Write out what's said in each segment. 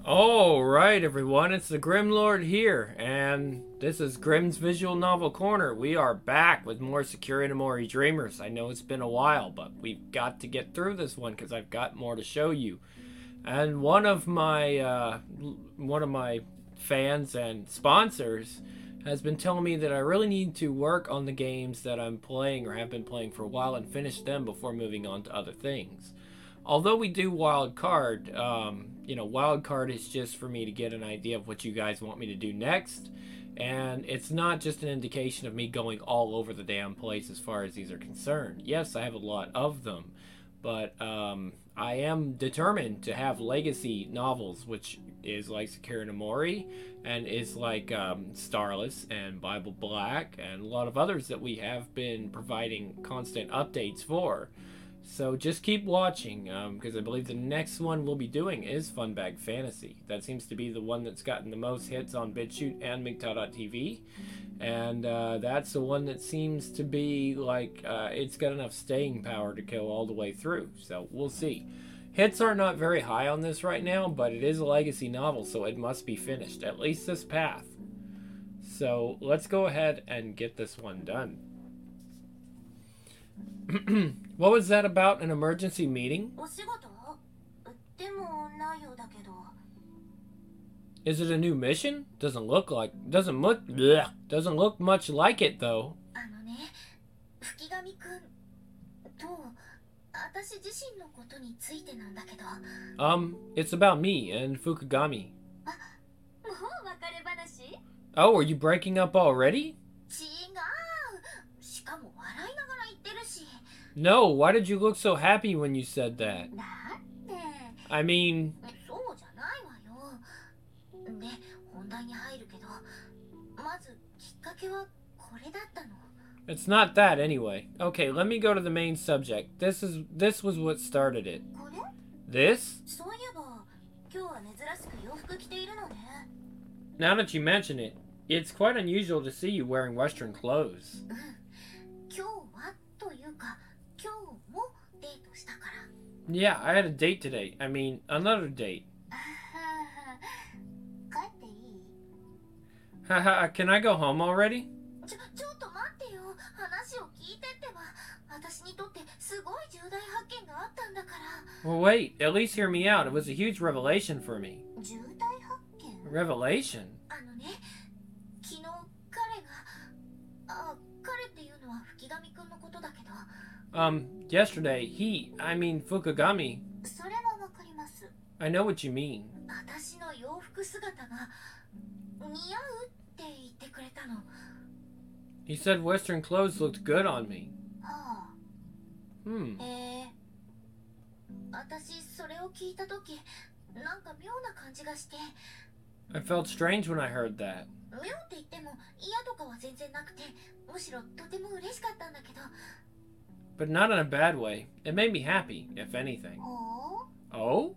All right, everyone, it's the Grimlord here, and this is Grim's Visual Novel Corner. We are back with more Sakura no Mori Dreamers. I know it's been a while, but we've got to get through this one because I've got more to show you. And one of my fans and sponsors has been telling me that I really need to work on the games that I'm playing or have been playing for a while and finish them before moving on to other things. Although we do wild card, wild card is just for me to get an idea of what you guys want me to do next, and it's not just an indication of me going all over the damn place as far as these are concerned. Yes, I have a lot of them, but I am determined to have legacy novels, which is like Sakura no Mori, and is like Starless and Bible Black, and a lot of others that we have been providing constant updates for. So just keep watching, because I believe the next one we'll be doing is Funbag Fantasy. That seems to be the one that's gotten the most hits on BitChute and MGTOW.tv. And that's the one that seems to be like it's got enough staying power to go all the way through. So we'll see. Hits are not very high on this right now, but it is a legacy novel, so it must be finished, at least this path. So let's go ahead and get this one done. What was that about? An emergency meeting? Is it a new mission? Doesn't look much like it though. It's about me and Fukugami. Oh, are you breaking up already? No, why did you look so happy when you said that? I mean... It's not that anyway. Okay, let me go to the main subject. This was what started it. This? Now that you mention it, it's quite unusual to see you wearing Western clothes. Yeah, I had a date today. I mean, another date. Haha, can I go home already? Well, wait, at least hear me out. It was a huge revelation for me. Revelation? Yesterday, Fukugami. I know what you mean. He said Western clothes looked good on me. I felt strange when I heard that. But not in a bad way. It made me happy, if anything. Oh?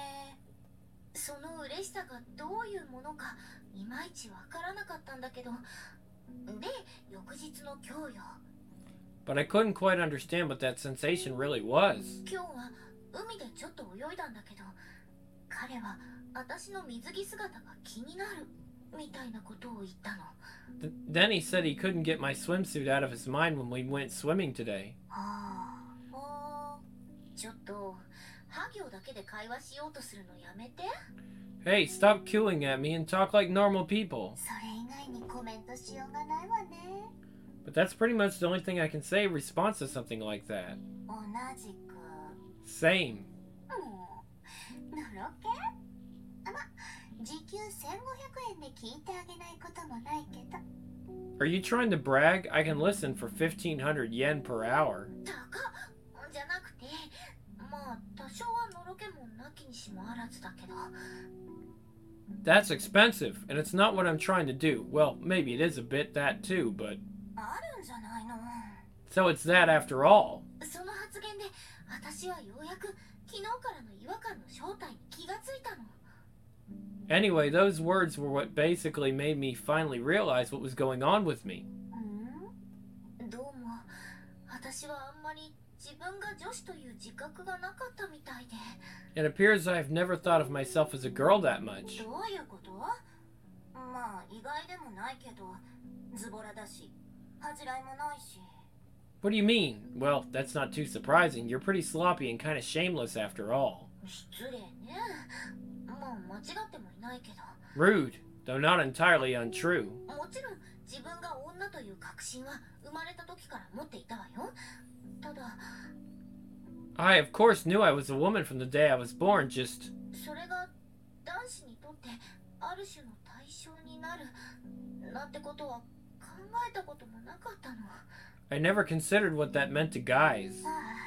But I couldn't quite understand what that sensation really was. Then he said he couldn't get my swimsuit out of his mind when we went swimming today. Hey, stop queuing at me and talk like normal people. But that's pretty much the only thing I can say in response to something like that. Same. Are you trying to brag? I can listen for 1,500 yen per hour. That's expensive, and it's not what I'm trying to do. Well, maybe it is a bit that too, but... So it's that after all. Anyway, those words were what basically made me finally realize what was going on with me. It appears I've never thought of myself as a girl that much. どういうこと？まあ意外でもないけど、ズボラだし、恥じらいもないし。 What do you mean? Well, that's not too surprising. You're pretty sloppy and kind of shameless after all. 失礼ね。もう間違ってもいないけど。 Rude, though not entirely untrue. もちろん自分が女という確信は生まれた時から持っていたわよ。ただ、 I, of course, knew I was a woman from the day I was born, just... それが男子にとってある種の対象になるなんてことは考えたこともなかったの。 I never considered what that meant to guys.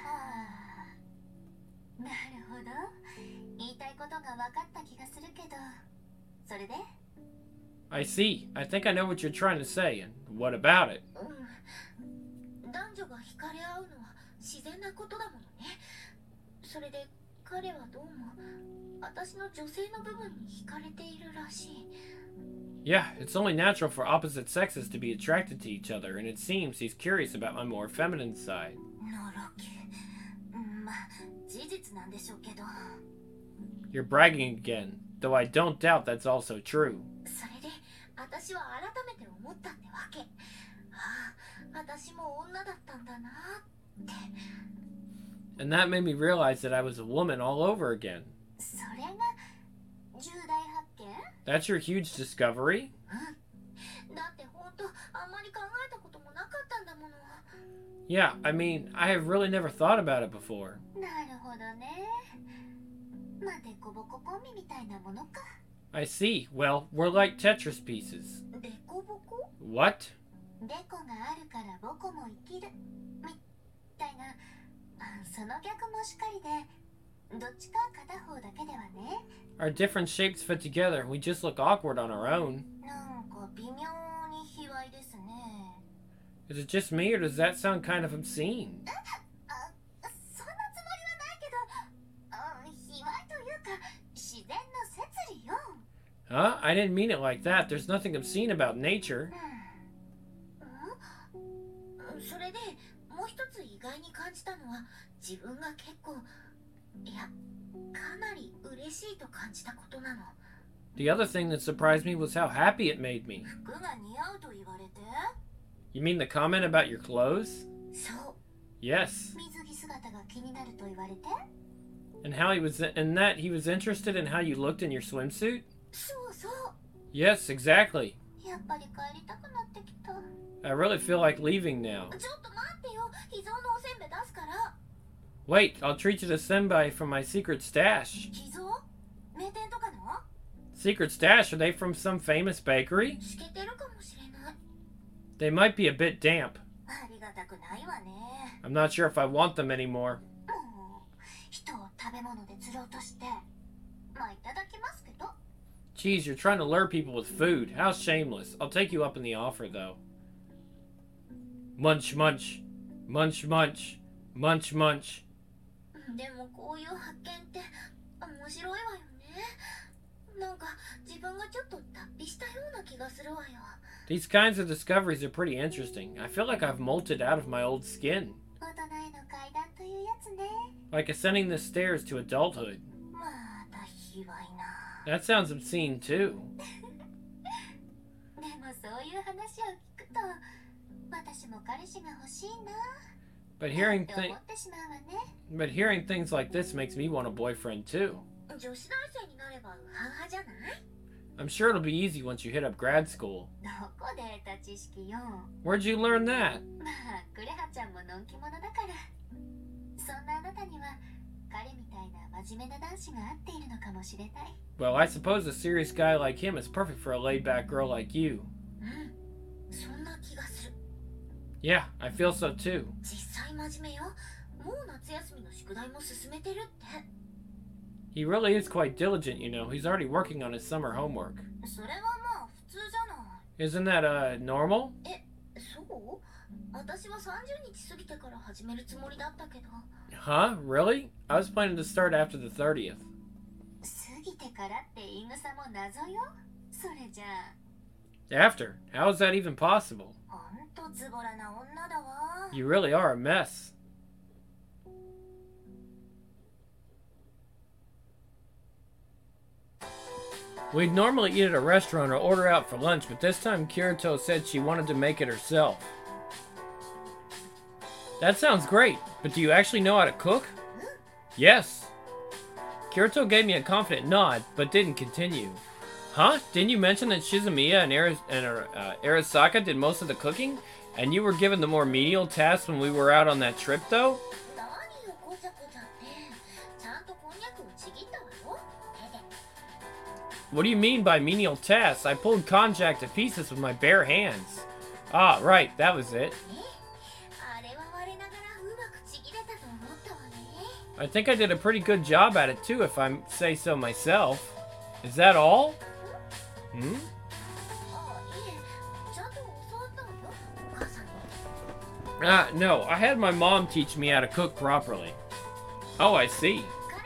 なるほど。言いたいことが分かった気がするけど、それで？ I see. I think I know what you're trying to say, and what about it? 男女が惹かれ合うのは自然なことだものね。それで彼はどうも私の女性の部分に惹かれているらしい。 Yeah, it's only natural for opposite sexes to be attracted to each other, and it seems he's curious about my more feminine side. のろけ。まあ事実なんでしょうけど。 You're bragging again, though I don't doubt that's also true. それで私は改めて思ったってわけ。私も女だったんだなって。 And that made me realize that I was a woman all over again. それが重大発見？ That's your huge discovery? だって本当あんまり考えたこともなかったんだもの。 Yeah, I mean, I have really never thought about it before. なるほどね。まあデコボココンビみたいなものか。 I see. Well, we're like Tetris pieces. デコボコ？ What? デコがあるからボコも生きるみたいな。その逆もしかりで、どっちか片方だけではね。 Our different shapes fit together. We just look awkward on our own. なんか微妙に卑猥ですね。 Is it just me, or does that sound kind of obscene? そんなつもりはないけど、卑猥というか自然の摂理よ。 Huh? I didn't mean it like that. There's nothing obscene about nature. それでもう一つ意外に感じたのは自分が結構いやかなり嬉しいと感じたことなの。 The other thing that surprised me was how happy it made me. 服が似合うと言われて。 You mean the comment about your clothes? そう。 Yes. 水着姿が気になると言われて。 And how he was he was interested in how you looked in your swimsuit? そうそう。 Yes, exactly. やっぱり帰りたくなってきた。 I really feel like leaving now. ちょっと待ってよ。秘蔵のおせんべい出すから。 Wait, I'll treat you to senbei from my secret stash. 秘蔵？名店とかの？ Secret stash? Are they from some famous bakery? しけてるかもしれない。 They might be a bit damp. ありがたくないわね。 I'm not sure if I want them anymore. もう人を食べ物で釣ろうとして。まあいただきますけど。 Geez, you're trying to lure people with food. How shameless. I'll take you up on the offer, though. Munch, munch. Munch, munch. Munch, munch. でもこういう発見って面白いわよね。なんか自分がちょっと脱皮したような気がするわよ。 These kinds of discoveries are pretty interesting. I feel like I've molted out of my old skin. 大人への階段というやつね。 Like ascending the stairs to adulthood. また卑猥な。 That sounds obscene, too. でもそういう話を聞くと私も彼氏が欲しいな。 But って思ってしまうわね。 hearing things like this makes me want a boyfriend, too. 女子大生になればウハウハじゃない？ I'm sure it'll be easy once you hit up grad school. どこで得た知識よ。 Where'd you learn that? まあクレハちゃんものんき者だから。そんなあなたには彼みたいな真面目な男子が合っているのかもしれない。 Well, I suppose a serious guy like him is perfect for a laid-back girl like you. そんな気がする。 Yeah, I feel so too. 実際真面目よ。もう夏休みの宿題も進めてるって。 He really is quite diligent, you know. He's already working on his summer homework. それはまあ普通じゃない。 Isn't that, normal? そう？私は30日過ぎてから始めるつもりだったけど。 Huh? Really? I was planning to start after the 30th. 過ぎてからって言い草も謎よ。それじゃあ。 After? How is that even possible? ほんとズボラな女だわ。 You really are a mess. We'd normally eat at a restaurant or order out for lunch, but this time Kirito said she wanted to make it herself. That sounds great, but do you actually know how to cook? Yes. Kirito gave me a confident nod, but didn't continue. Huh? Didn't you mention that Shizumiya and Arasaka did most of the cooking? And you were given the more menial tasks when we were out on that trip, though? What do you mean by menial tasks? I pulled konjac to pieces with my bare hands. Ah, right, that was it. I think I did a pretty good job at it too, if I say so myself. Is that all? Hmm? No, I had my mom teach me how to cook properly. Oh, I see.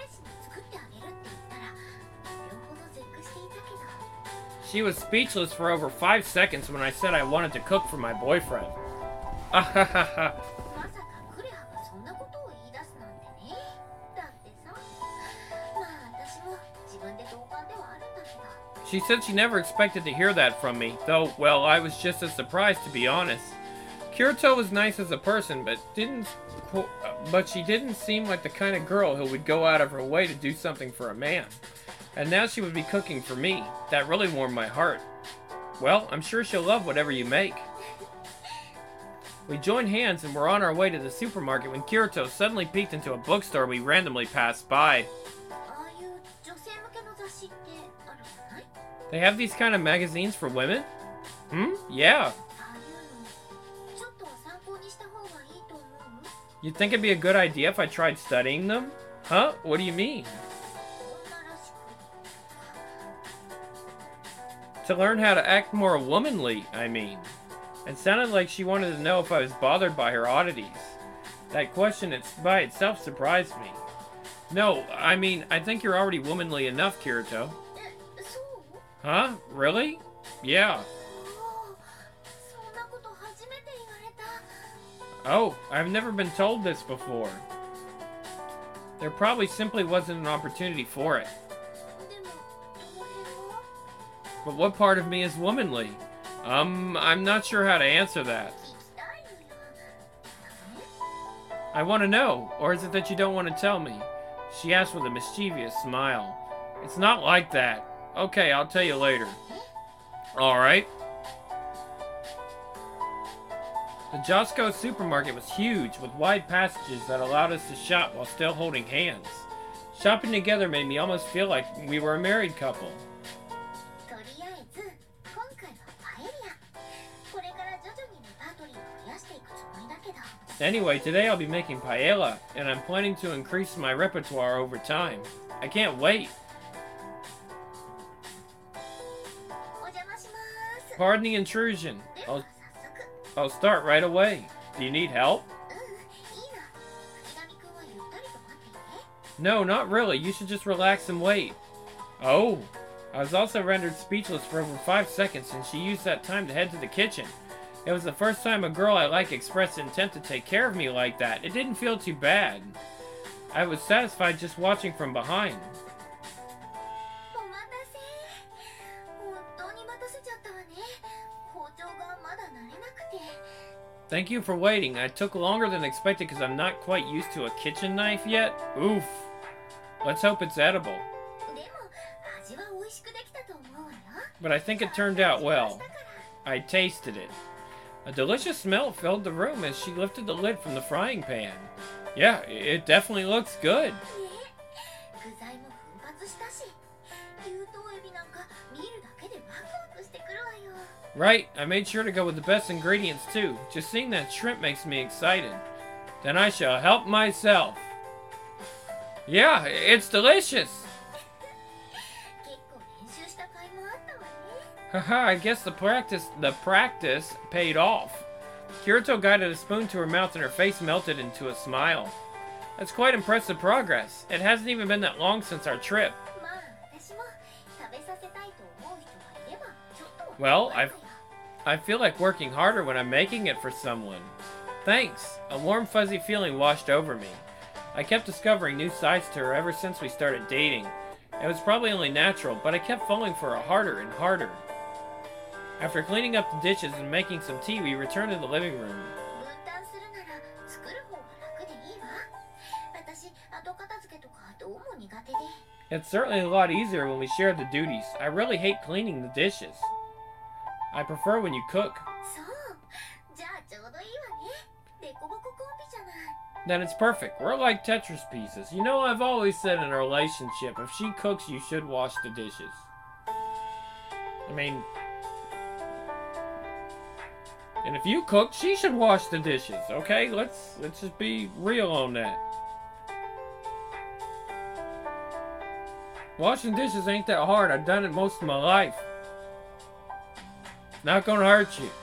She was speechless for over 5 seconds when I said I wanted to cook for my boyfriend. She said she never expected to hear that from me, though, well, I was just as surprised, to be honest. Kirito was nice as a person, but she didn't seem like the kind of girl who would go out of her way to do something for a man. And now she would be cooking for me. That really warmed my heart. Well, I'm sure she'll love whatever you make. We joined hands and were on our way to the supermarket when Kirito suddenly peeked into a bookstore we randomly passed by. They have these kind of magazines for women? Yeah. You think it'd be a good idea if I tried studying them? Huh? What do you mean? To learn how to act more womanly, I mean. It sounded like she wanted to know if I was bothered by her oddities. That question by itself surprised me. No, I mean, I think you're already womanly enough, Kirito. Huh? Really? Yeah. Oh, I've never been told this before. There probably simply wasn't an opportunity for it. But what part of me is womanly? I'm not sure how to answer that. I want to know, or is it that you don't want to tell me? She asked with a mischievous smile. It's not like that. Okay, I'll tell you later. Alright. The Josco supermarket was huge, with wide passages that allowed us to shop while still holding hands. Shopping together made me almost feel like we were a married couple. Anyway, today I'll be making paella, and I'm planning to increase my repertoire over time. I can't wait. Pardon the intrusion. I'll start right away. Do you need help? No, not really. You should just relax and wait. Oh. I was also rendered speechless for over 5 seconds, and she used that time to head to the kitchen. It was the first time a girl I like expressed intent to take care of me like that. It didn't feel too bad. I was satisfied just watching from behind. Thank you for waiting. I took longer than expected because I'm not quite used to a kitchen knife yet. Oof. Let's hope it's edible. But I think it turned out well. I tasted it. A delicious smell filled the room as she lifted the lid from the frying pan. Yeah, it definitely looks good. Right, I made sure to go with the best ingredients too. Just seeing that shrimp makes me excited. Then I shall help myself. Yeah, it's delicious. Haha, I guess the practice paid off. Kirito guided a spoon to her mouth and her face melted into a smile. That's quite impressive progress. It hasn't even been that long since our trip. Well, I feel like working harder when I'm making it for someone. Thanks. A warm, fuzzy feeling washed over me. I kept discovering new sides to her ever since we started dating. It was probably only natural, but I kept falling for her harder and harder. After cleaning up the dishes and making some tea, we returned to the living room. 分担するなら作る方が楽でいいわ。私、後片付けとかどうも苦手で。 It's certainly a lot easier when we share the duties. I really hate cleaning the dishes. I prefer when you cook. そう。じゃあちょうどいいわね。デコボココンビじゃない。 Then it's perfect. We're like Tetris pieces. You know, I've always said in a relationship, if she cooks, you should wash the dishes. I mean, and if you cook, she should wash the dishes. Okay, let's just be real on that. Washing dishes ain't that hard. I've done it most of my life. It's not gonna hurt you.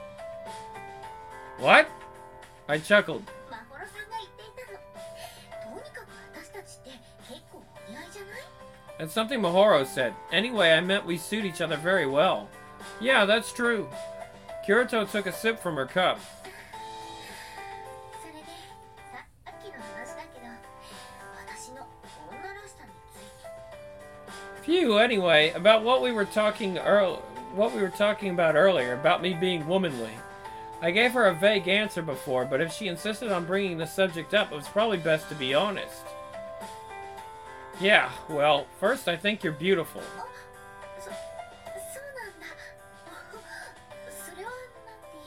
What? I chuckled. マホロさんが言っていたの。とにかく私たちって結構お似合いじゃない？ That's something Mahoro said. Anyway, I meant we suit each other very well. Yeah, that's true. Kirito took a sip from her cup. それで、さっきの話だけど、私の女らしさについて。 Phew, anyway, about what we were talking about earlier, about me being womanly. I gave her a vague answer before, but if she insisted on bringing the subject up, it was probably best to be honest. Yeah, well, first I think you're beautiful. そうなんだ。それはなんて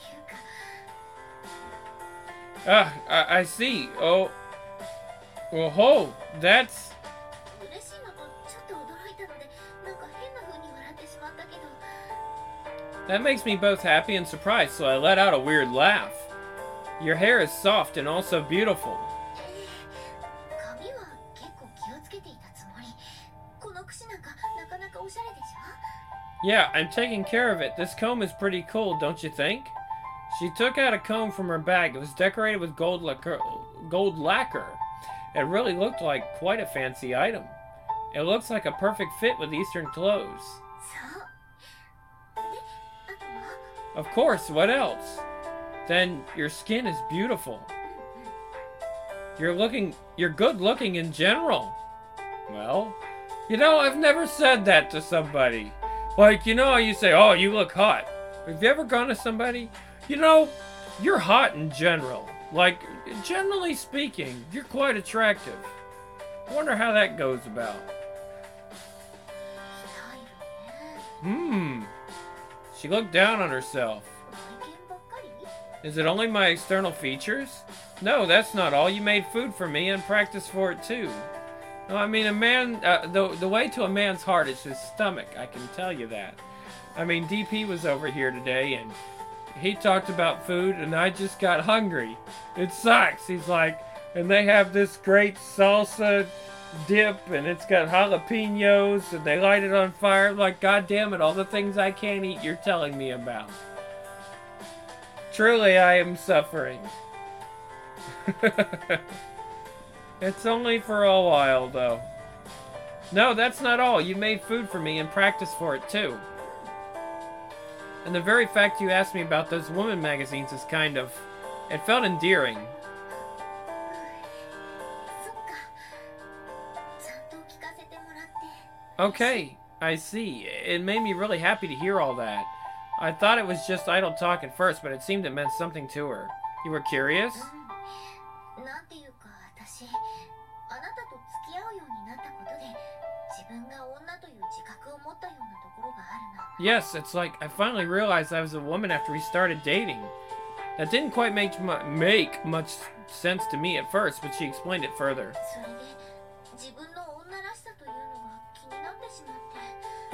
いうか。 I see. Oh, ho, that's... 嬉しいのとちょっと驚いたので、なんか変な風に笑ってしまったけど。 That makes me both happy and surprised, so I let out a weird laugh. Your hair is soft and also beautiful. 髪は結構気をつけていたつもり。この櫛なんかなかなかおしゃれでしょ？ Yeah, I'm taking care of it. This comb is pretty cool, don't you think? She took out a comb from her bag. It was decorated with gold lacquer. It really looked like quite a fancy item. It looks like a perfect fit with Eastern clothes. そう。で、あとは？ Of course, what else? Then your skin is beautiful. You're good looking in general. Well, you know, I've never said that to somebody. Like, you know how you say, oh, you look hot. Have you ever gone to somebody? You know, you're hot in general. Like, generally speaking, you're quite attractive. I wonder how that goes about. スタイルね。 She looked down on herself. 外見ばっかり？ Is it only my external features? No, that's not all. You made food for me and practiced for it too. No, I mean, the way to a man's heart is his stomach. I can tell you that. I mean, DP was over here today and he talked about food and I just got hungry. It sucks. He's like, and they have this great salsa dip and it's got jalapenos and they light it on fire. I'm like, God damn it, all the things I can't eat you're telling me about. Truly, I am suffering. It's only for a while, though. No, that's not all. You made food for me and practiced for it, too. And the very fact you asked me about those woman magazines is kind of... It felt endearing. そっか。ちゃんと聞かせてもらって。 Okay, I see. It made me really happy to hear all that. I thought it was just idle talk at first, but it seemed it meant something to her. You were curious? なんていうか私、あなたと付き合うようになったことで、自分が女という自覚を持ったようなところがあるの。 Yes, it's like I finally realized I was a woman after we started dating. That didn't quite make much sense to me at first, but she explained it further. それで、自分の女らしさというのが気になってしまって。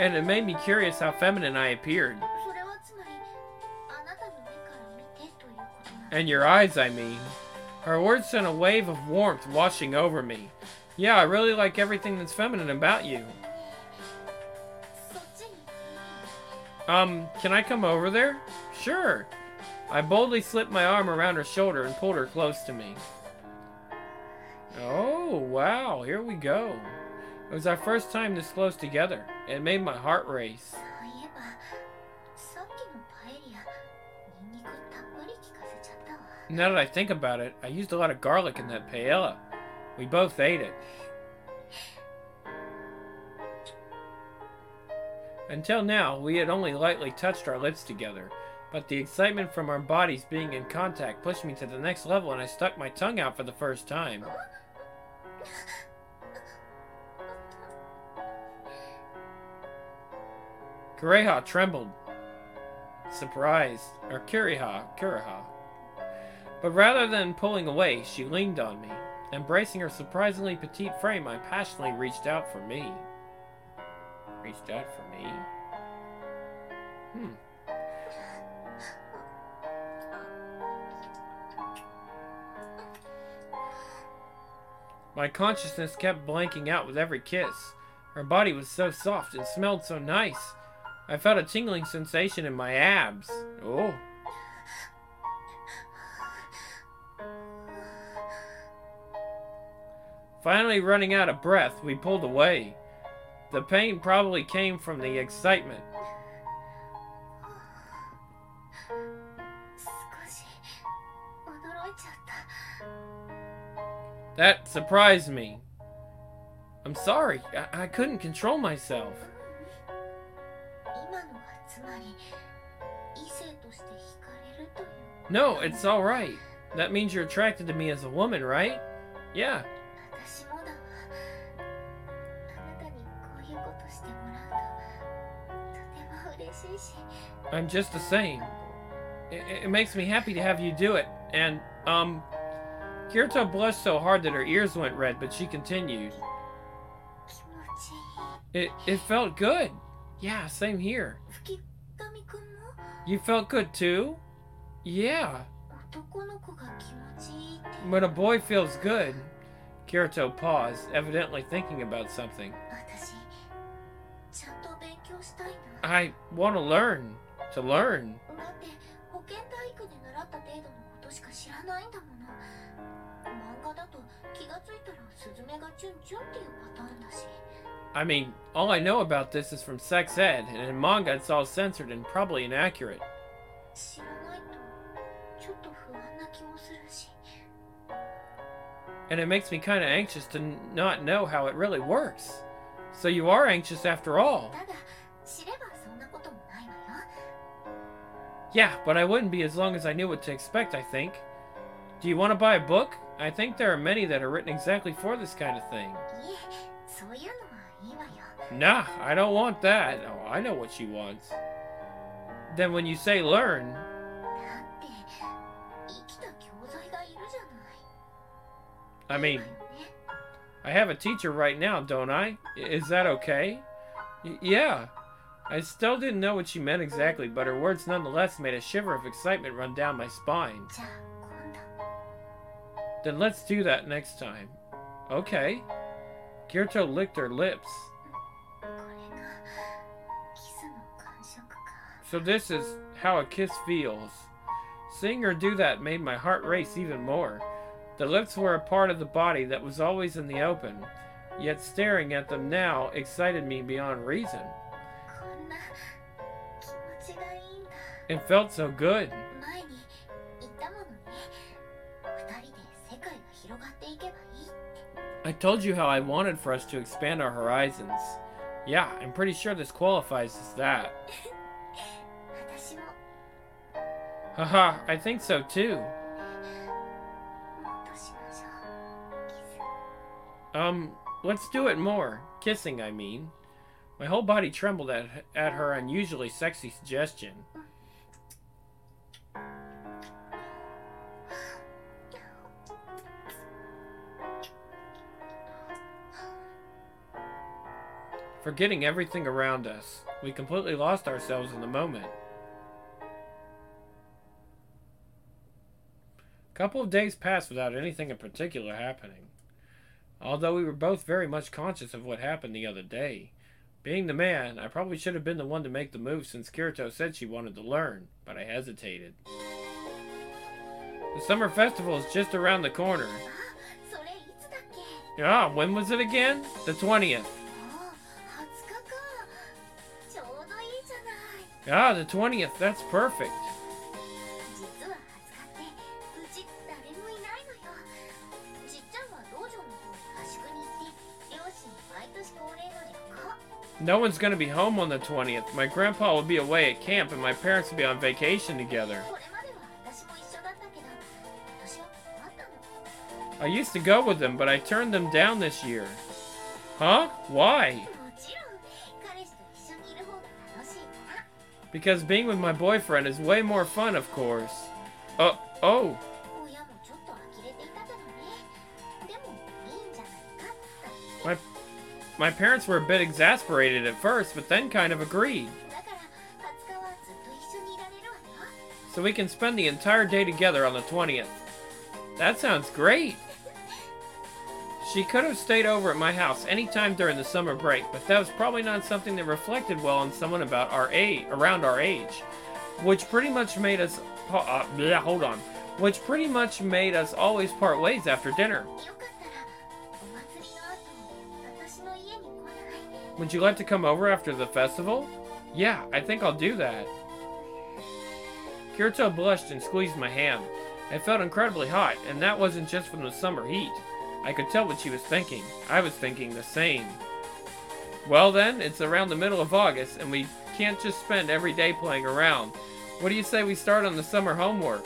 And it made me curious how feminine I appeared. それはつまり、あなたの目から見てということなんだ。 And your eyes, I mean. Her words sent a wave of warmth washing over me. Yeah, I really like everything that's feminine about you. そっちに。 Can I come over there? Sure. I boldly slipped my arm around her shoulder and pulled her close to me. Oh, wow, here we go. It was our first time this close together. It made my heart race. そういえば、さっきのパエリア、ニンニクたっぷり効かせちゃったわ。 Now that I think about it, I used a lot of garlic in that paella. We both ate it. Until now, we had only lightly touched our lips together, but the excitement from our bodies being in contact pushed me to the next level and I stuck my tongue out for the first time. Kureha trembled, surprised, or Kuriha. But rather than pulling away, she leaned on me. Embracing her surprisingly petite frame, I passionately reached out for me. Reached out for me? My consciousness kept blanking out with every kiss. Her body was so soft and smelled so nice. I felt a tingling sensation in my abs. Oh. Finally running out of breath, we pulled away. The pain probably came from the excitement. That surprised me. I'm sorry, I couldn't control myself. No, it's alright. That means you're attracted to me as a woman, right? Yeah. I'm just the same. It makes me happy to have you do it. And, Kirito blushed so hard that her ears went red, but she continued. It felt good. Yeah, same here. You felt good too? Yeah. When a boy feels good. Kirito paused, evidently thinking about something. I want to learn. To learn. I mean, all I know about this is from sex ed, and in manga it's all censored and probably inaccurate. And it makes me kind of anxious to not know how it really works. So you are anxious after all. Yeah, but I wouldn't be as long as I knew what to expect, I think. Do you want to buy a book? I think there are many that are written exactly for this kind of thing. Nah, I don't want that. Oh, I know what she wants. Then when you say learn... I mean, I have a teacher right now, don't I? Is that okay? Yeah. I still didn't know what she meant exactly, but her words nonetheless made a shiver of excitement run down my spine. Then let's do that next time. Okay. Kirito licked her lips. So this is how a kiss feels. Seeing her do that made my heart race even more. The lips were a part of the body that was always in the open, yet staring at them now excited me beyond reason. It felt so good. I told you how I wanted for us to expand our horizons. Yeah, I'm pretty sure this qualifies as that. Haha, I think so too. Let's do it more. Kissing, I mean. My whole body trembled at her unusually sexy suggestion. Forgetting everything around us, we completely lost ourselves in the moment. A couple of days passed without anything in particular happening. Although we were both very much conscious of what happened the other day. Being the man, I probably should have been the one to make the move since Kirito said she wanted to learn, but I hesitated. The summer festival is just around the corner. Ah, when was it again? The 20th. Ah, the 20th, that's perfect. No one's gonna be home on the 20th. My grandpa will be away at camp and my parents will be on vacation together. これまでは私も一緒だったけど、今年は困ったの。 I used to go with them, but I turned them down this year. Huh? Why? もちろん、彼氏と一緒にいる方が楽しいから。 Because being with my boyfriend is way more fun, of course. Oh. 親もちょっと呆れていたけどね。でも、いいんじゃないかって。 My parents were a bit exasperated at first, but then kind of agreed. だから、20日はずっと一緒にいられるわよ。 So we can spend the entire day together on the 20th. That sounds great! She could have stayed over at my house anytime during the summer break, but that was probably not something that reflected well on someone about our age, around our age, which pretty much made us which pretty much made us always part ways after dinner. よかったら、お祭りの後、私の家に来ない？ Would you like to come over after the festival? Yeah, I think I'll do that. Kirito blushed and squeezed my hand. It felt incredibly hot, and that wasn't just from the summer heat. I could tell what she was thinking. I was thinking the same. Well then, it's around the middle of August, and we can't just spend every day playing around. What do you say we start on the summer homework?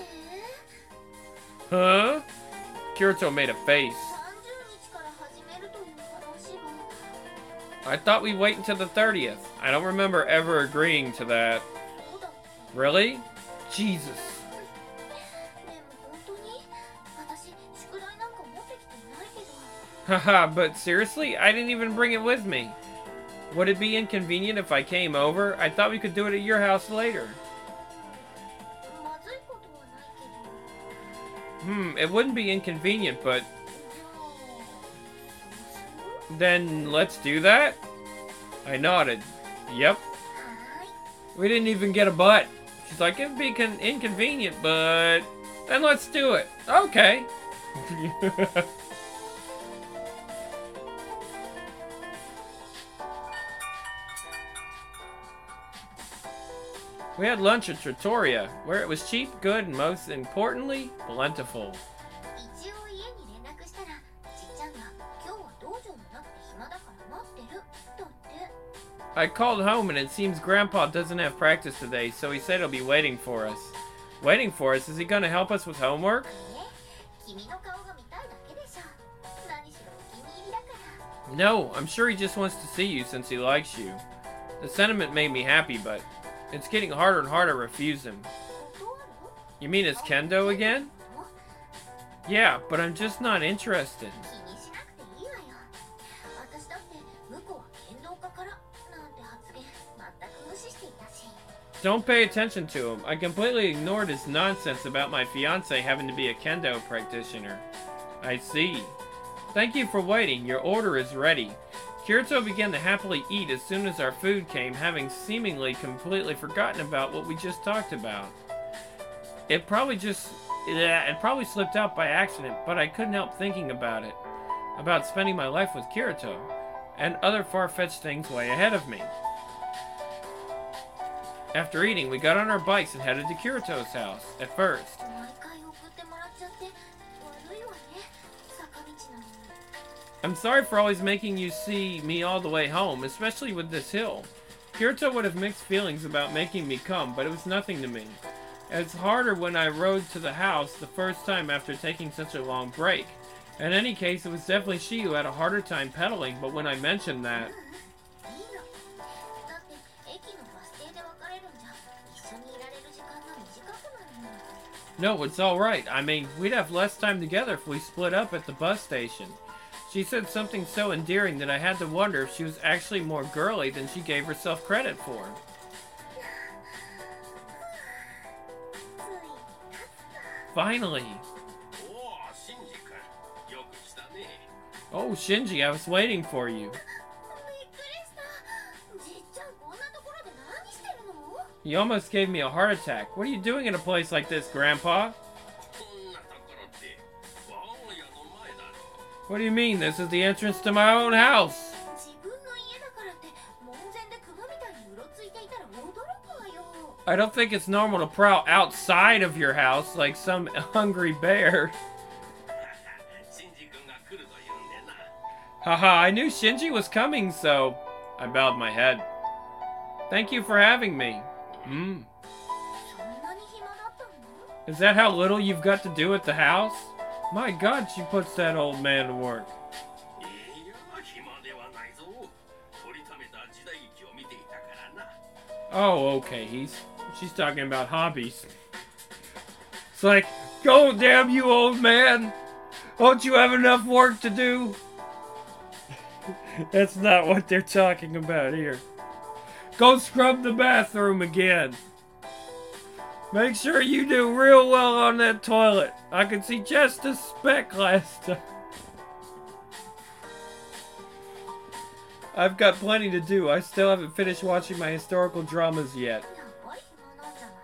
Huh? Kirito made a face. 30日から始めるという話が。 I thought we'd wait until the 30th. I don't remember ever agreeing to that. そうだっけ？ Really? Jesus. でも本当に？私、宿題なんか持ってきてないけど。 Haha, but seriously? I didn't even bring it with me. Would it be inconvenient if I came over? I thought we could do it at your house later. まずいことはないけど。 It wouldn't be inconvenient, but じゃあ、そうする？ then let's do that? I nodded. Yep. はーい。 We didn't even get a but. She's like, it'd be inconvenient, but then let's do it. Okay. We had lunch at Trattoria, where it was cheap, good, and most importantly, plentiful. 一応家に連絡したら、ちっちゃんが今日は道場もなくて暇だから待ってると言って。 I called home and it seems Grandpa doesn't have practice today, so he said he'll be waiting for us. Waiting for us? Is he gonna help us with homework? 君の顔が見たいだけでしょ。何しろお気に入りだから。 No, I'm sure he just wants to see you since he likes you. The sentiment made me happy, but it's getting harder and harder to refuse him. 断る？ You mean it's kendo again? も Yeah, but I'm just not interested. 気にしなくていいわよ。私だって向こうは剣道家からなんて発言全く無視していたし。 Don't pay attention to him. I completely ignored his nonsense about my fiance having to be a kendo practitioner. I see. Thank you for waiting. Your order is ready. Kirito began to happily eat as soon as our food came, having seemingly completely forgotten about what we just talked about. It probably slipped out by accident, but I couldn't help thinking about it. About spending my life with Kirito, and other far-fetched things way ahead of me. After eating, we got on our bikes and headed to Kirito's house, at first. 毎回送ってもらっちゃって悪いわね。坂道なのに。 I'm sorry for always making you see me all the way home, especially with this hill. Kirito would have mixed feelings about making me come, but it was nothing to me. It's harder when I rode to the house the first time after taking such a long break. In any case, it was definitely she who had a harder time pedaling, but when I mentioned that... いいの。だって駅のバス停で別れるんじゃ一緒にいられる時間が短くなるもん。 No, it's alright. I mean, we'd have less time together if we split up at the bus station. She said something so endearing that I had to wonder if she was actually more girly than she gave herself credit for. つい立つか。 Finally! おお、シンジ君、よく来たね。 Oh, Shinji, I was waiting for you. びっくりした。じっちゃんこんなところで何してるの？ You almost gave me a heart attack. What are you doing in a place like this, Grandpa? こんなところって我が家の前だろ What do you mean? This is the entrance to my own house. 自分の家だからって門前でクマみたいにうろついていたら驚くわよ。 I don't think it's normal to prowl outside of your house like some hungry bear. う。シンジ君が来るというんでな。 Haha, I knew Shinji was coming, so... I bowed my head. Thank you for having me. そんなに暇だったの？ Is that how little you've got to do at the house? My God, she puts that old man to work. いや暇ではないぞ。取りためた時代劇を見ていたからな。 Oh, okay. She's talking about hobbies. It's like, go damn you, old man! Don't you have enough work to do? That's not what they're talking about here. Go scrub the bathroom again. Make sure you do real well on that toilet. I could see just a speck last time. I've got plenty to do. I still haven't finished watching my historical dramas yet. やっぱり暇なんじゃない？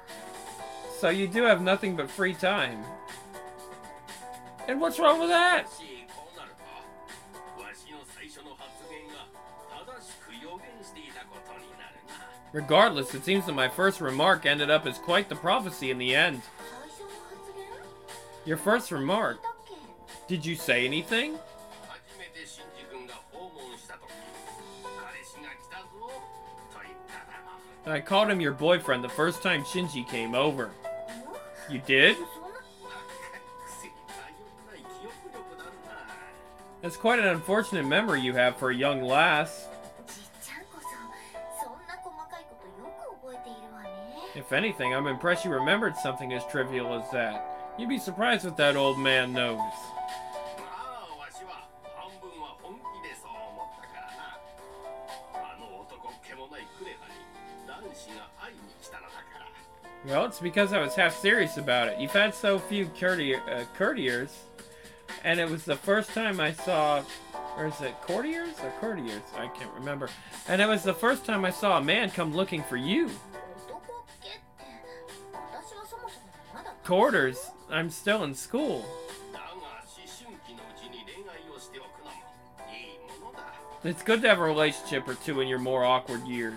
So you do have nothing but free time. And what's wrong with that? しこうなると、わしの最初の発言が正しく予言していたことになるな。 Regardless, it seems that my first remark ended up as quite the prophecy in the end. 最初の発言？ Your first 聞い remark. たっけ？ Did you say anything? 初めてシンジ君が訪問したとき、彼氏が来たぞと言っただろう。 I called him your boyfriend the first time Shinji came over. You did? そんな。 癖に頼らない記憶力だな。 That's quite an unfortunate memory you have for a young lass. じっちゃんこそそんな細かいことよく覚えているわね。 If anything, I'm impressed you remembered something as trivial as that. You'd be surprised what that old man knows. まあわしは半分は本気でそう思ったからな。あの男っ気もないクレハに男子が会いに来たのだから。 Well, it's because I was half serious about it. You've had so few courtiers, and it was the first time I saw, or is it courtiers or courtiers? I can't remember. And it was the first time I saw a man come looking for you. 男っ気って私はそもそもまだ Quarters. I'm still in school. だが思春期のうちに恋愛をしておくのもいいものだ。 It's good to have a relationship or two in your more awkward years.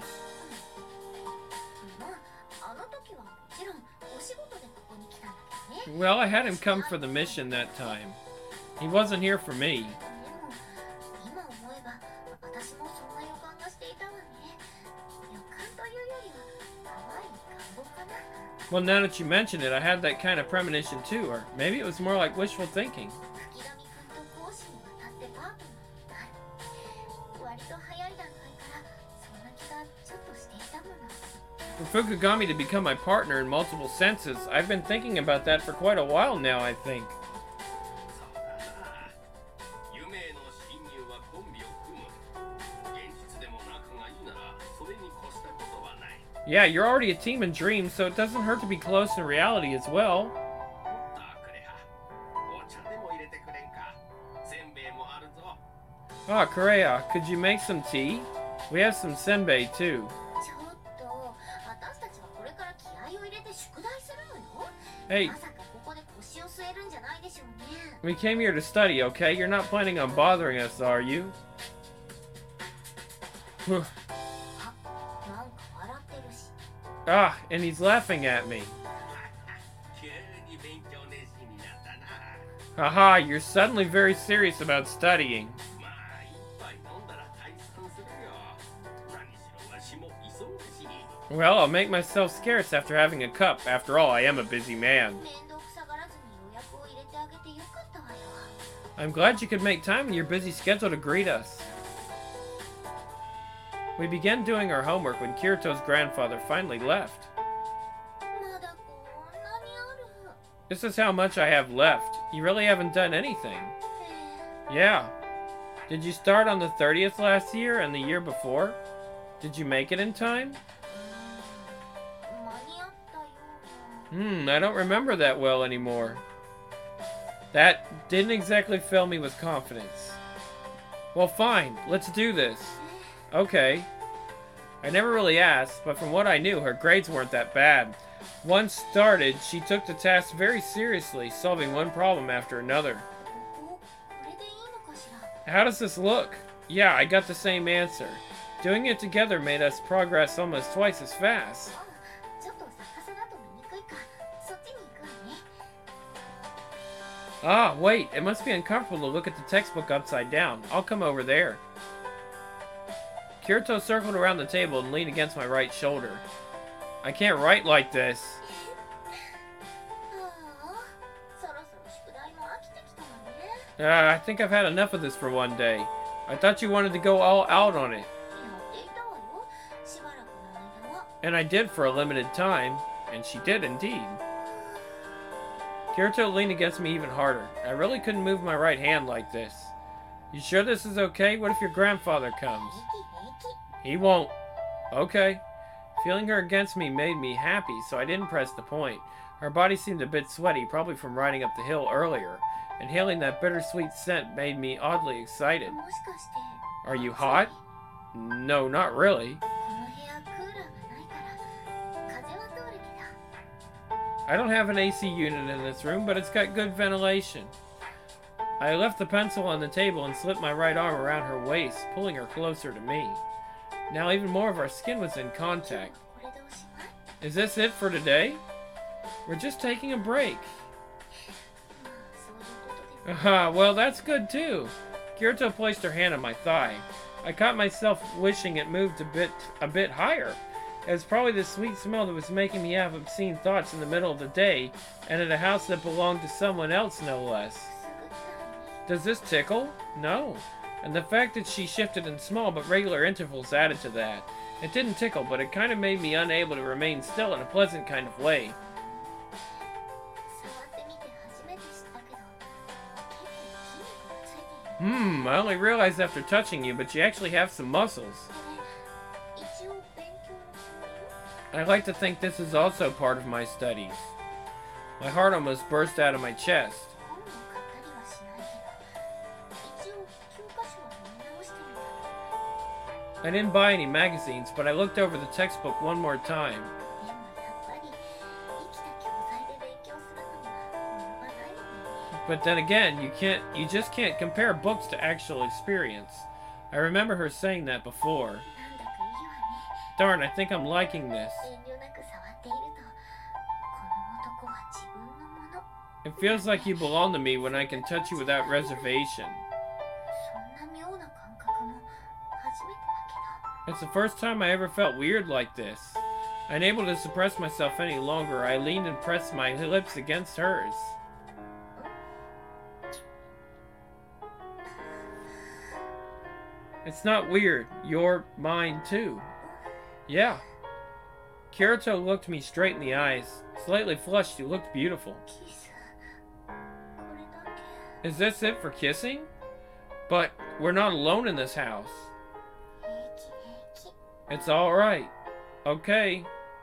まああの時はもちろんお仕事でここに来たんだけどね。 Well, I had him come for the mission that time. He wasn't here for me. でも今思えば私もそんな予感がしていたわね。予感というよりは淡い願望かな。 Well, now that you mention it, I had that kind of premonition too, or maybe it was more like wishful thinking. 吹上くんと講師に渡ってパートナーになる。割と早い段階からそんな気がちょっとしていたもの。 For Fukugami to become my partner in multiple senses, I've been thinking about that for quite a while now, I think. そうだな。夢への侵入はコンビを組む。現実でも仲がいいならそれに越したことはない。 Yeah, you're already a team in dreams, so it doesn't hurt to be close in reality as well. だくれは。お茶でも入れてくれんか。せんべいもあるぞ。 Ah, Korea, could you make some tea? We have some senbei too. ちょっと私たちはこれから気合を入れて宿題するのよ。 Hey, まさかここで腰を据えるんじゃないでしょうね。 we came here to study, okay? You're not planning on bothering us, are you? あ、なんか笑ってるし。 Ah, and he's laughing at me. 急に勉強熱心になったな。 Haha, you're suddenly very serious about studying. まあ一杯飲んだら退散するよ。何しろわしも忙しい。 Well, I'll make myself scarce after having a cup. After all, I am a busy man. 面倒くさがらずに予約を入れてあげてよかったわよ。 I'm glad you could make time in your busy schedule to greet us. We began doing our homework when Kirito's grandfather finally left. まだこんなにある。 This is how much I have left. You really haven't done anything. え Yeah. Did you start on the 30th last year and the year before? Did you make it in time? 間に合ったような。 I don't remember that well anymore. That didn't exactly fill me with confidence. Well, fine. Let's do this. Okay. I never really asked, but from what I knew, her grades weren't that bad. Once started, she took the task very seriously, solving one problem after another. これでいいのかしら。 How does this look? Yeah, I got the same answer. Doing it together made us progress almost twice as fast. あ、ちょっと逆さだと見にくいか。そっちに行くわね。 Ah, wait, it must be uncomfortable to look at the textbook upside down. I'll come over there. Kirito circled around the table and leaned against my right shoulder. I can't write like this. ああ、そろそろ宿題も飽きてきたわね。 I think I've had enough of this for one day. I thought you wanted to go all out on it. やっていたわよ、しばらくの間は。 And I did for a limited time. And she did indeed. Kirito leaned against me even harder. I really couldn't move my right hand like this. You sure this is okay? What if your grandfather comes? 平気。 He won't. Okay. Feeling her against me made me happy, so I didn't press the point. Her body seemed a bit sweaty, probably from riding up the hill earlier. Inhaling that bittersweet scent made me oddly excited. もしかして。 Are you hot? No, not really. この部屋クーラーがないから風は通るけど。 I don't have an AC unit in this room, but it's got good ventilation. I left the pencil on the table and slipped my right arm around her waist, pulling her closer to me. Now even more of our skin was in contact. これでおしまい。 Is this it for today? We're just taking a break. まあそういうことで。 Aha, well that's good too. Kirito placed her hand on my thigh. I caught myself wishing it moved a bit higher. It was probably the sweet smell that was making me have obscene thoughts in the middle of the day, and in a house that belonged to someone else no less. くすぐったいね。 Does this tickle? No. And the fact that she shifted in small but regular intervals added to that. It didn't tickle, but it kind of made me unable to remain still in a pleasant kind of way. 触ってみて初めて知ったけど、結構筋肉がついている。 I only realized after touching you, but you actually have some muscles. これ一応勉強のつもりよ。 I like to think this is also part of my studies. My heart almost burst out of my chest. 本を買ったりはしないけど、一応教科書は読み直してみた。 I didn't buy any magazines, but I looked over the textbook one more time. でもやっぱり生きた教材で勉強するのには物がないもんね。 But then again, you just can't compare books to actual experience. I remember her saying that before. なんだかいいわね。 Darn, I think I'm liking this. 遠慮なく触っていると、この男は自分のもの。 It feels like you belong to me when I can touch you without reservation. そんな妙な感覚も初めてだけど。 It's the first time I ever felt weird like this. Unable to suppress myself any longer, I leaned and pressed my lips against hers. It's not weird. You're mine too. Yeah. Kirito looked me straight in the eyes. Slightly flushed, you looked beautiful. キス。これだけ。 Is this it for kissing? But we're not alone in this house. 平気平気。 It's alright. Okay.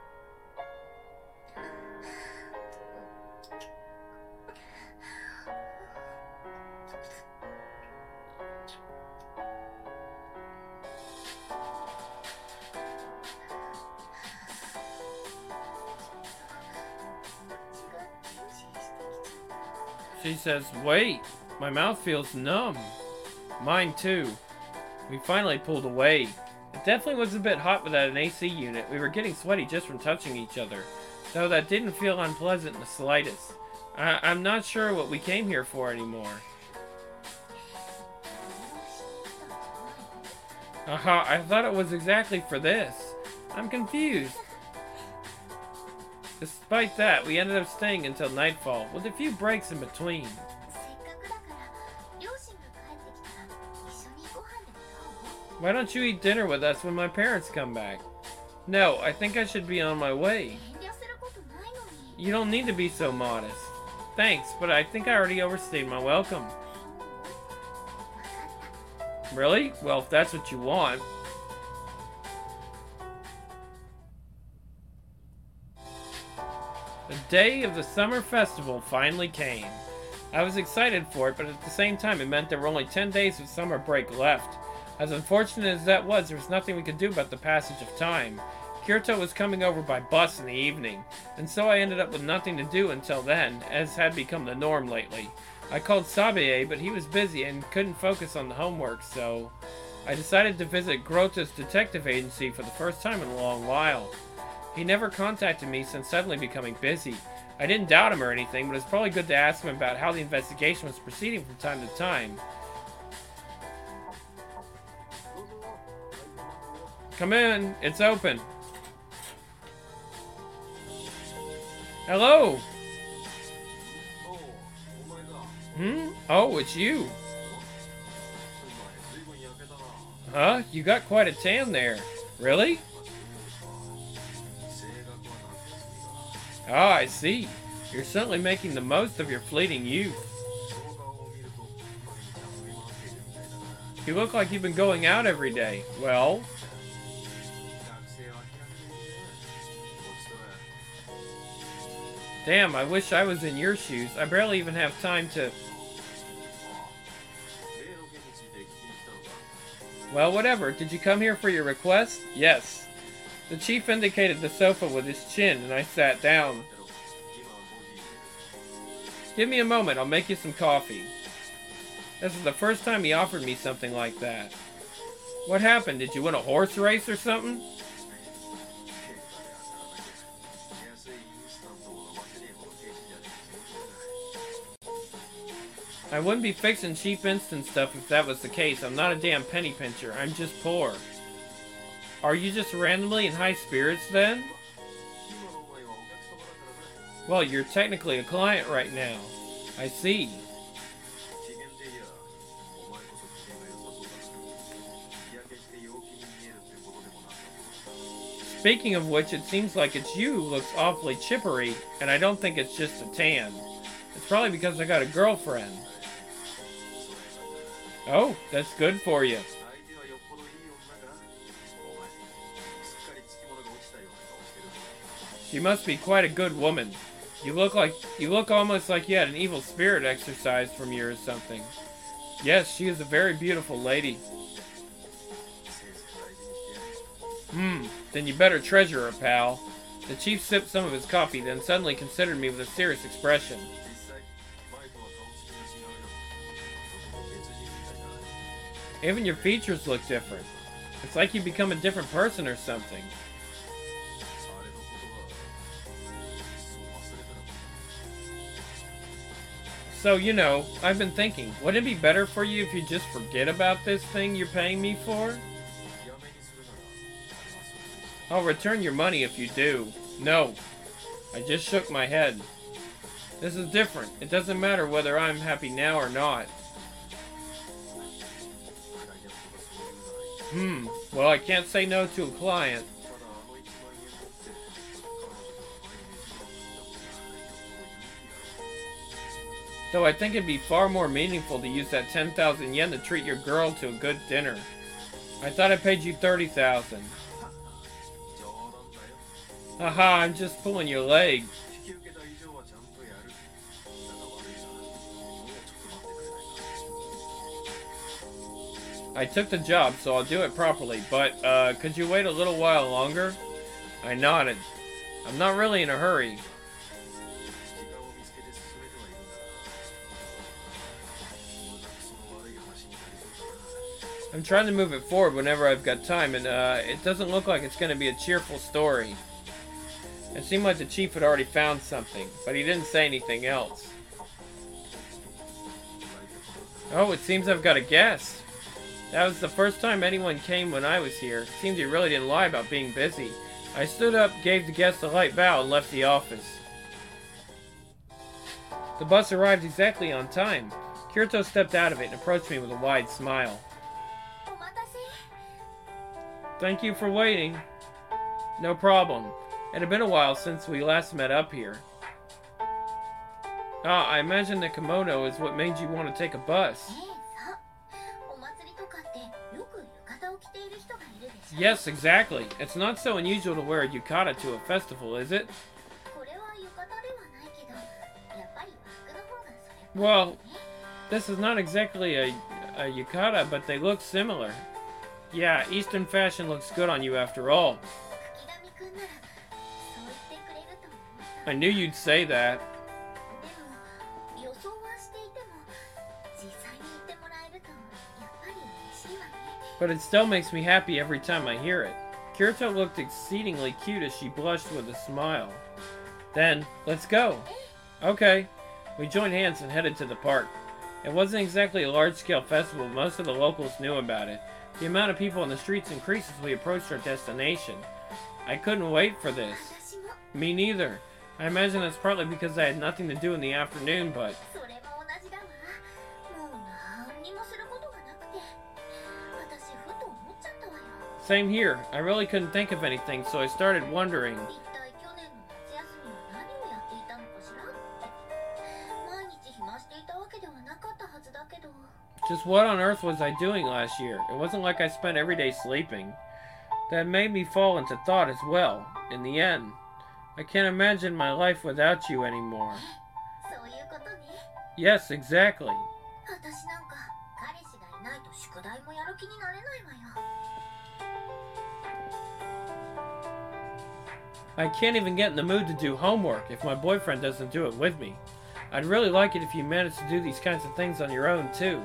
She says, wait, my mouth feels numb. Mine too. We finally pulled away. It definitely was a bit hot without an AC unit. We were getting sweaty just from touching each other, though that didn't feel unpleasant in the slightest. I'm not sure what we came here for anymore. Aha, I thought it was exactly for this. I'm confused. Despite that, we ended up staying until nightfall, with a few breaks in between. せっかくだから両親が帰ってきたら一緒にご飯でもどう？ Why don't you eat dinner with us when my parents come back? No, I think I should be on my way. 遠慮することないのに。 You don't need to be so modest. Thanks, but I think I already overstayed my welcome. わかった。 Really? Well, if that's what you want. The day of the summer festival finally came. I was excited for it, but at the same time it meant there were only 10 days of summer break left. As unfortunate as that was, there was nothing we could do about the passage of time. Kirito was coming over by bus in the evening, and so I ended up with nothing to do until then, as had become the norm lately. I called Sabie, but he was busy and couldn't focus on the homework, so I decided to visit Grota's detective agency for the first time in a long while. He never contacted me since suddenly becoming busy. I didn't doubt him or anything, but it's probably good to ask him about how the investigation was proceeding from time to time. Come in. It's open. Hello. おう、お前か。 Hmm? Oh, it's you. お前、ずいぶん焼けたな。 Huh? You got quite a tan there. Really? 性格は夏休みが。 Ah, I see. You're certainly making the most of your fleeting youth. その顔を見ると、毎日遊び回っているみたいだな。 You look like you've been going out every day. Well, 学生は諦めていいね。こちとら。 damn, I wish I was in your shoes. I barely even have time to... 例の件について聞きに来たのか。 Well, whatever. Did you come here for your request? Yes. The chief indicated the sofa with his chin, and I sat down. だろう、今はコーヒー入れる。 Give me a moment. I'll make you some coffee. This is the first time he offered me something like that. What happened? Did you win a horse race or something? 安いインスタントを飲ませねえほどケチじゃねえつもりだ。 I wouldn't be fixing cheap instant stuff if that was the case. I'm not a damn penny pincher. I'm just poor. Are you just randomly in high spirits then? 今のお前はお客様だからな。 Well, you're technically a client right now. I see. 機嫌でいや、お前こそ機嫌が良さそうだな。日焼けして陽気に見えるってことでもなさそうだ。 Speaking of which, it seems like it's you who looks awfully chippery, and I don't think it's just a tan. It's probably because I got a girlfriend. それがな。 Oh, that's good for you. 相手はよっぽどいい女か。お前、すっかりつきものが落ちたような顔してるな。 She must be quite a good woman. You look almost like you had an evil spirit exorcised from you or something. Yes, she is a very beautiful lady. せいぜい大事にしてやれ。 Then you better treasure her, pal. The chief sipped some of his coffee, then suddenly considered me with a serious expression. 実際、前とは顔つきが違うよ。どこも別人みたいだな。 Even your features look different. It's like you become a different person or something. あれのことは、そう忘れてなかった。 So, you know, I've been thinking, wouldn't it be better for you if you just forget about this thing you're paying me for? やめにするなら、あれはそれで。 I'll return your money if you do. No. I just shook my head. This is different. It doesn't matter whether I'm happy now or not. クライアントがそう言うならいい。 Well, I can't say no to a client. ただあの1万円持って彼女との前に飯を食った方がよっぽどいいだろう。 Though I think it'd be far more meaningful to use that 10,000 yen to treat your girl to a good dinner. I thought I paid you 30,000. 冗談だよ。 Haha, I'm just pulling your leg. 引き受けた以上はちゃんとやる。だが悪いな。もうちょっと待ってくれないか。 I took the job, so I'll do it properly, but, could you wait a little while longer? I nodded. I'm not really in a hurry. 時間を見つけて進めてはいるんだが。無駄くその悪い話になりそうだな。 I'm trying to move it forward whenever I've got time, and, it doesn't look like it's gonna be a cheerful story. It seemed like the chief had already found something, but he didn't say anything else. Oh, it seems I've got a guest. That was the first time anyone came when I was here. It seems he really didn't lie about being busy. I stood up, gave the guest a light bow, and left the office. The bus arrived exactly on time. Kirito stepped out of it and approached me with a wide smile. お待たせ。 Thank you for waiting. No problem. It had been a while since we last met up here. Ah, I imagine the kimono is what made you want to take a bus. そう。お祭りとかってよく浴衣を着ている人がいるでしょ。 Yes, exactly. It's not so unusual to wear a yukata to a festival, is it? これは浴衣ではないけど、やっぱり和服の方がそれっぽい。 Well, this is not exactly a yukata, but they look similar. Yeah, Eastern fashion looks good on you after all. 柿上くんならそう言ってくれると思った。 I knew you'd say that. でも予想はしていても実際に言ってもらえるとやっぱり嬉しいわね。 But it still makes me happy every time I hear it. Kirito looked exceedingly cute as she blushed with a smile. Then, let's go. Okay. We joined hands and headed to the park. It wasn't exactly a large-scale festival, but most of the locals knew about it. The amount of people on the streets increased as we approached our destination. I couldn't wait for this. 私も Me neither. I imagine that's partly because I had nothing to do in the afternoon, but それも同じだわ。もう何にもすることがなくて、私ふと思っちゃったわよ。 same here. I really couldn't think of anything, so I started wondering. 一体去年の夏休みは何をやっていたのかしらって。毎日暇していたわけではなかったはずだけど。 Just what on earth was I doing last year? It wasn't like I spent every day sleeping. That made me fall into thought as well, in the end. I can't imagine my life without you anymore. そういうことね。 Yes, exactly. 私なんか彼氏がいないと宿題もやる気になれないわよ。 I can't even get in the mood to do homework if my boyfriend doesn't do it with me. I'd really like it if you managed to do these kinds of things on your own, too.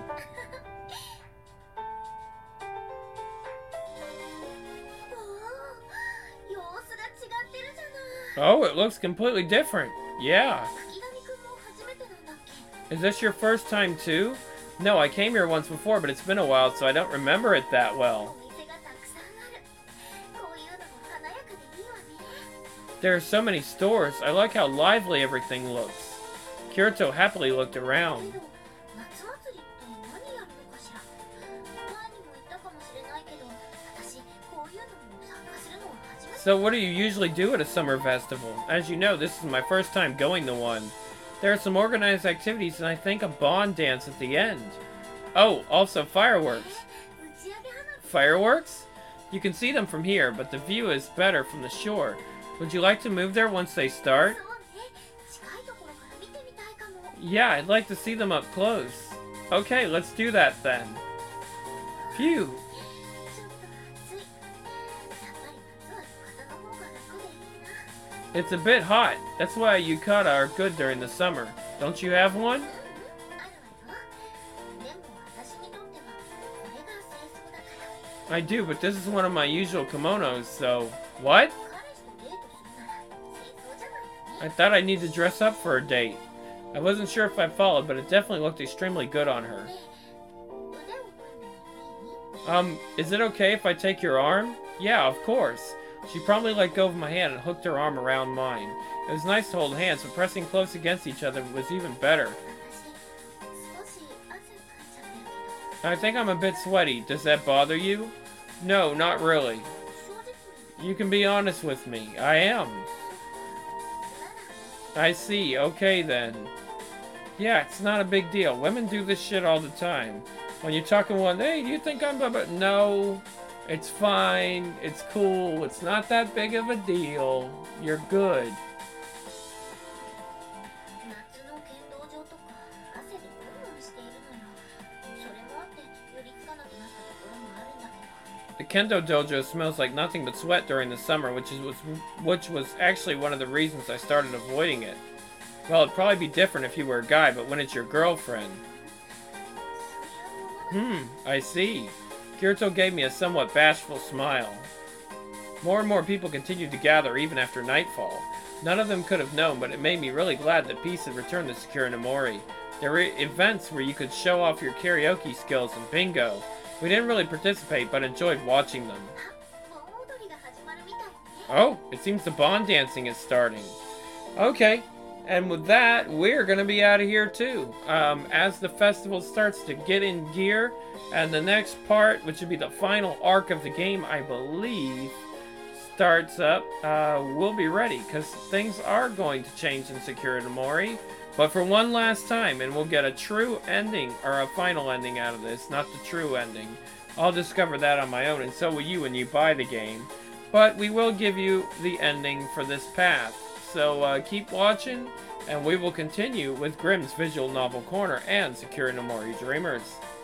おお、様子が違ってるじゃない。 Oh, it looks completely different. Yeah. 滝上くんも初めてなんだっけ。 Is this your first time, too? No, I came here once before, but it's been a while, so I don't remember it that お well. 店がたくさんある。こういうのも華やかでいいわね。 There are so many stores. I like how lively everything looks. Kirito happily looked け around. ど、夏祭りって何やるのかしら。前にも言ったかもしれないけど、私こういうのも参加するのは初めて。 So what do you usually do at a summer festival? As you know, this is my first time going to one. There are some organized activities and I think a bond dance at the end. Oh, also fireworks. 打ち上げ花火。 Fireworks? You can see them from here, but the view is better from the shore. Would you like to move there once they start? そうね。近いところから見てみたいかも。 Yeah, I'd like to see them up close. Okay, let's do that then. Phew. ちょっと暑い。やっぱり夏は浴衣の方が楽でいいな。 It's a bit hot. That's why yukata are good during the summer. Don't you have one? あるわよ。でも私にとってはこれが正装だから。 I do, but this is one of my usual kimonos, so... What? 彼氏とデートするなら正装じゃないとね。 I thought I'd need to dress up for a date. I wasn't sure if I followed, but it definitely looked extremely good on her. ねえ、腕を組んでもいい？ Is it okay if I take your arm? Yeah, of course. She promptly let go of my hand and hooked her arm around mine. It was nice to hold hands, but pressing close against each other was even better. 私、少し汗かいちゃってるけど。 I think I'm a bit sweaty. Does that bother you? No, not really. 正直に You can be honest with me. I am. なら I see. Okay then. Yeah, it's not a big deal. Women do this shit all the time. When you're talking to one, hey, do you think I'm blah? No, it's fine. It's cool. It's not that big of a deal. You're good. 夏の剣道場とか汗でブンブンしているのよ。それもあって寄りつかなくなったところもあるんだけど。 The kendo dojo smells like nothing but sweat during the summer, which was actually one of the reasons I started avoiding it. Well, it'd probably be different if you were a guy, but when it's your girlfriend. そういうもの I see. Kirito gave me a somewhat bashful smile. More and more people continued to gather even after nightfall. None of them could have known, but it made me really glad that peace had returned to Sakura-Nomori. There were events where you could show off your karaoke skills and bingo. We didn't really participate, but enjoyed watching them. 盆踊りが始まるみたいね。 Oh, it seems the bond dancing is starting. Okay, and with that, we're gonna be out of here too. As the festival starts to get in gear, and the next part, which would be the final arc of the game, I believe, starts up, we'll be ready, because things are going to change in Sakura-Nomori. But for one last time, and we'll get a true ending, or a final ending out of this, not the true ending. I'll discover that on my own, and so will you when you buy the game. But we will give you the ending for this path. So keep watching, and we will continue with Grimm's Visual Novel Corner and Sakura-Nomori Dreamers.